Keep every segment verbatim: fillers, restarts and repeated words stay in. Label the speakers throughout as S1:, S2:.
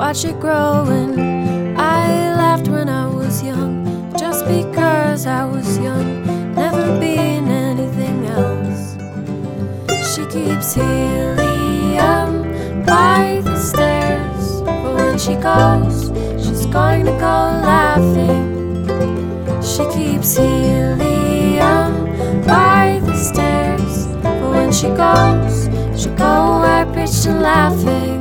S1: watch it growing. I laughed when I was young, just because I was young, never being anything else. She keeps helium by the stairs, but when she goes, she's going to go laughing. She keeps helium by the stairs, but when she goes, she'll go high-pitched and laughing.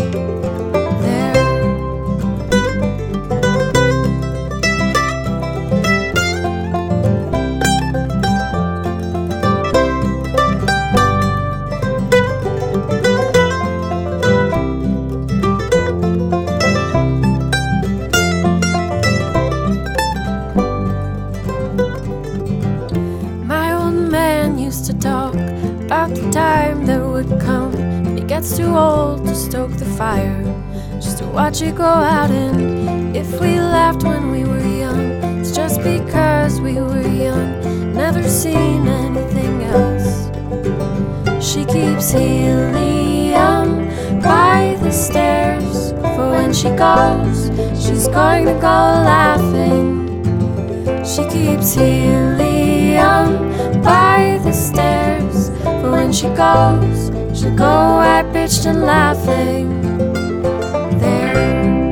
S1: To talk about the time that would come when he gets too old to stoke the fire, just to watch it go out. And if we laughed when we were young, it's just because we were young, never seen anything else. She keeps helium by the stairs, for when she goes, she's going to go laughing. She keeps helium by the stairs, but when she goes, she'll go high-pitched and laughing. There.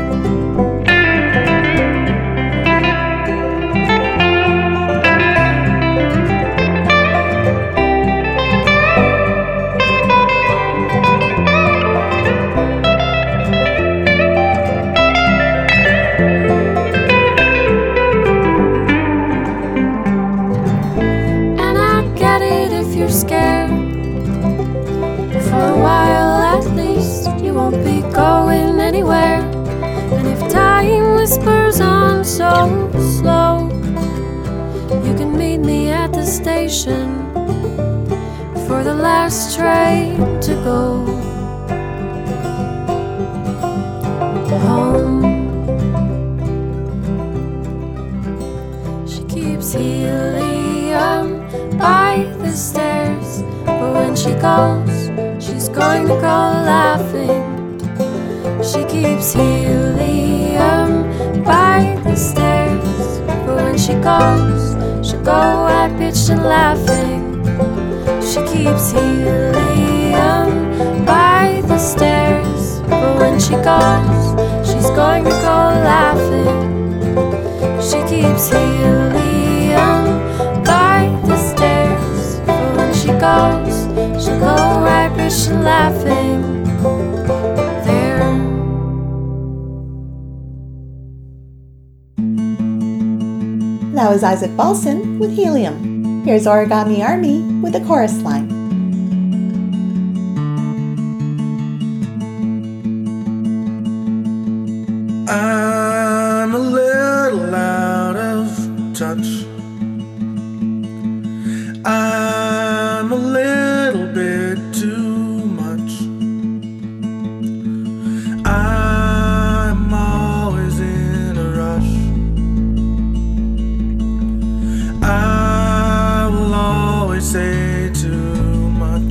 S1: Scared for a while, at least you won't be going anywhere. And if time whispers on so slow, you can meet me at the station for the last train to go home. She keeps helium by the stairs, but when she goes, she's going to go laughing. She keeps helium by the stairs, but when she goes, she'll go high-pitched and laughing. She keeps helium by the stairs, but when she goes, she's going to go laughing. She keeps helium by the stairs, but when she goes, she'll go high-pitched and laughing. There.
S2: That was Isaac Balson with Helium. Here's Origami Army with the chorus line.
S3: I'm a little out of touch. I'm a little bit too much. I'm always in a rush. I will always say too much.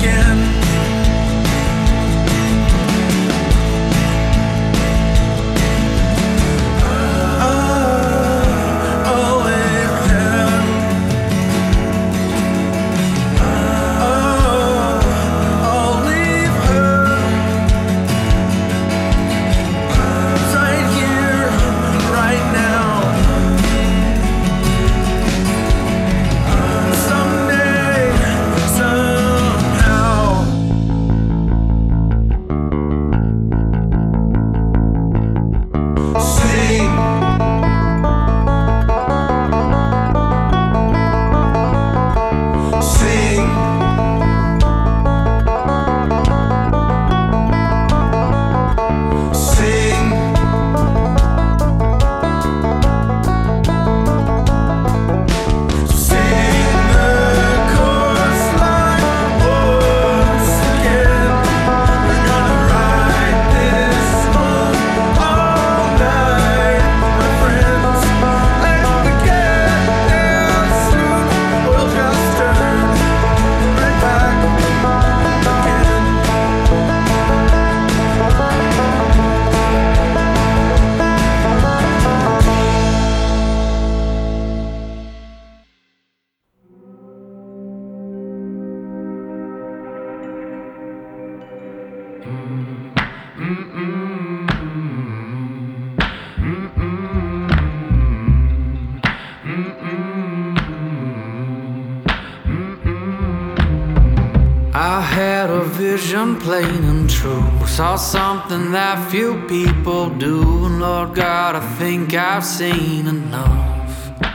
S3: again.
S4: I had a vision plain and true. Saw something that few people do. And Lord God, I think I've seen enough.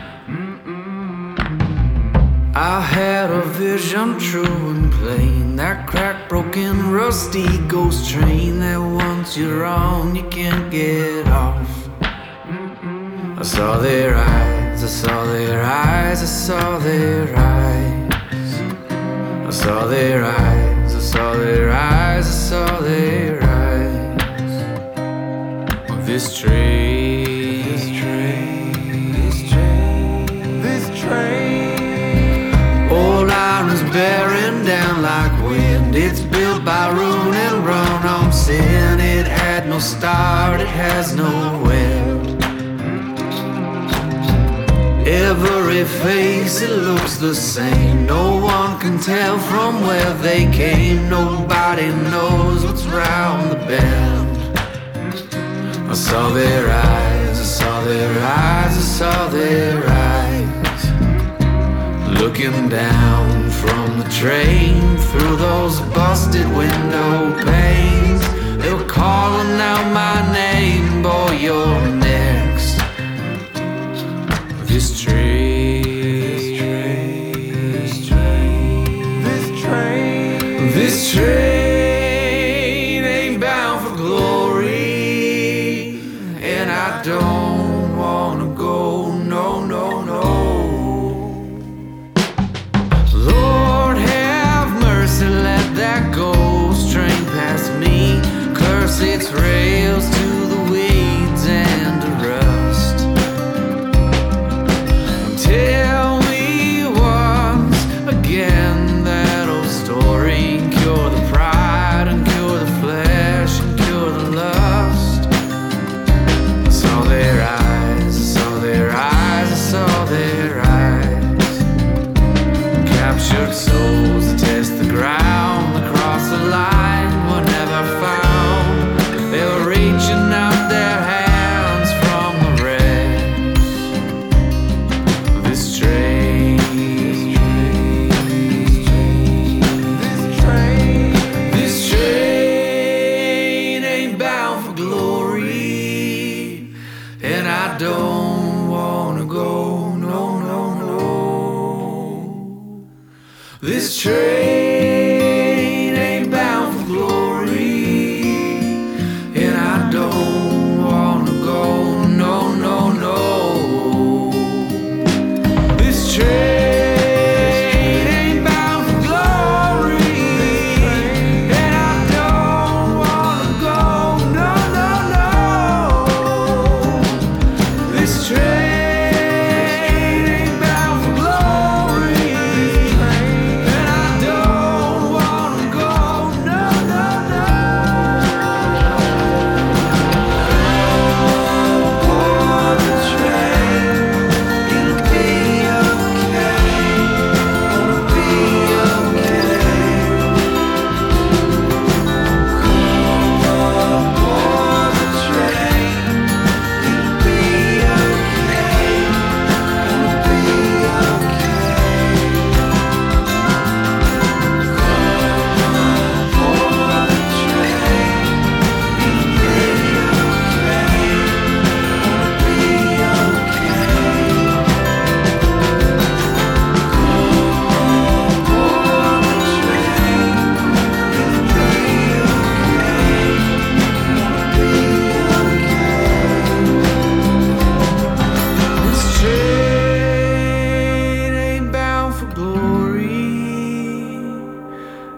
S4: I had a vision true and plain. That cracked, broken, rusty ghost train that once you're on, you can't get off. I saw their eyes, I saw their eyes, I saw their eyes. I saw their eyes, I saw their eyes, I saw their eyes. This train, this train, this train, this train. Old iron's bearing down like wind. It's built by ruin and run on sin. It had no start, it has no end. Every face, it looks the same. No one can tell from where they came. Nobody knows what's round the bend. I saw their eyes, I saw their eyes, I saw their eyes. Looking down from the train through those busted window panes. They were calling out my name, boy, you're next. This train, this train, this train, this train ain't bound for glory, and I don't wanna go, no, no, no. Lord have mercy, let that ghost train past me. Curse its rails to the weeds and the rust. Tell me once again that old story. Cure the pride and cure the flesh and cure the lust. I saw their eyes, I saw their eyes, I saw their eyes. Captured souls that test the ground. Across the line were never found. They were reaching out their hands from the wrecks. This train, this train, this train ain't bound for glory, and I don't wanna go, no, no, no. This train ain't bound for glory, and I don't wanna go, no, no, no. This train ain't bound for glory, and I don't wanna go, no, no, no. This train ain't bound for glory, and I don't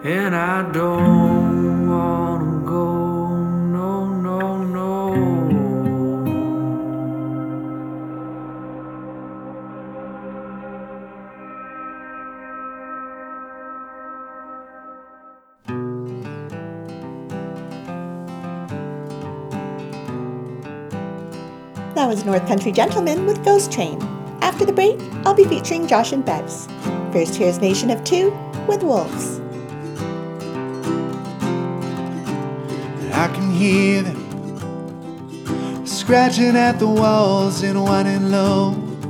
S4: and I don't wanna go, no, no, no.
S2: That was North Country Gentlemen with Ghost Train. After the break, I'll be featuring Josh and Bex. First, here's Nation of Two with Wolves.
S5: I can hear them scratching at the walls and whining low,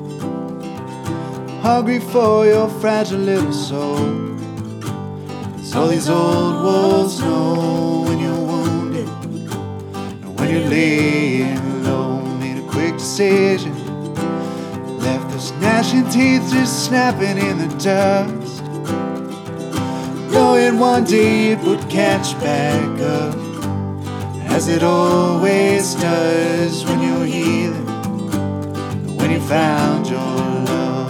S5: hungry for your fragile little soul. So these old wolves know when you're wounded and when you're laying low. Made a quick decision, left those gnashing teeth just snapping in the dust, knowing one day it would catch back up, as it always does when you're healing, when you found your love.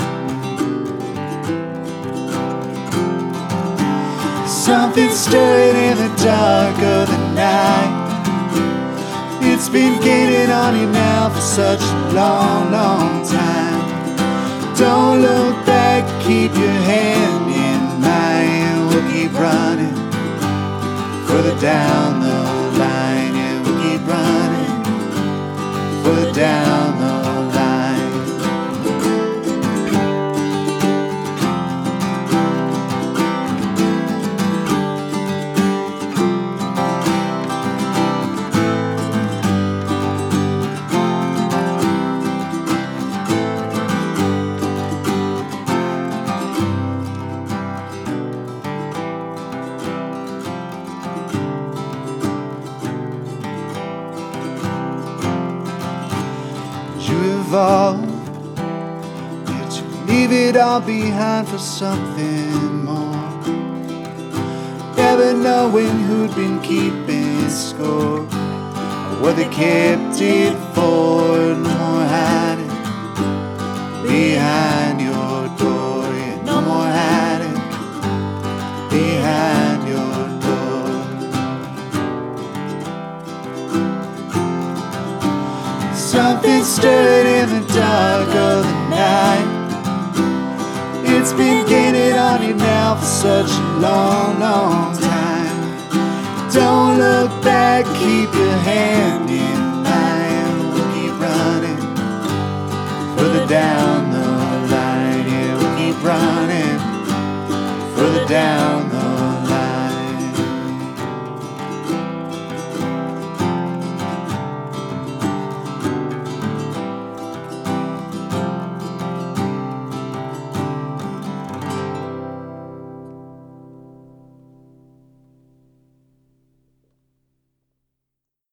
S5: Something stirring in the dark of the night. It's been gaining on you now for such a long, long time. Don't look back, keep your hand in mine. We'll keep running further down the line. Yeah, we'll keep running further down the line. Yet you leave it all behind for something more, never knowing who'd been keeping score, or what they kept it for. No more hiding behind your door. Yeah, no more hiding behind your door. Something stirred in the dark of the night. It's been gaining on you now for such a long, long time. Don't look back, keep your hand in mine. We'll keep running further down